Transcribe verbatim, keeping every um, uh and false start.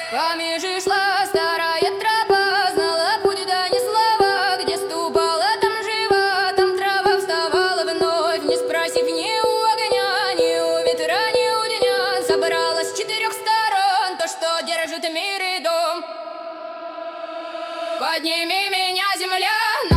По межи шла старая тропа, знала путь да не слова. Где ступала, там жива, там трава вставала вновь. Не спросив ни у огня, ни у ветра, ни у дня, собралась с четырех сторон то, что держит мир и дом. Подними меня, земля,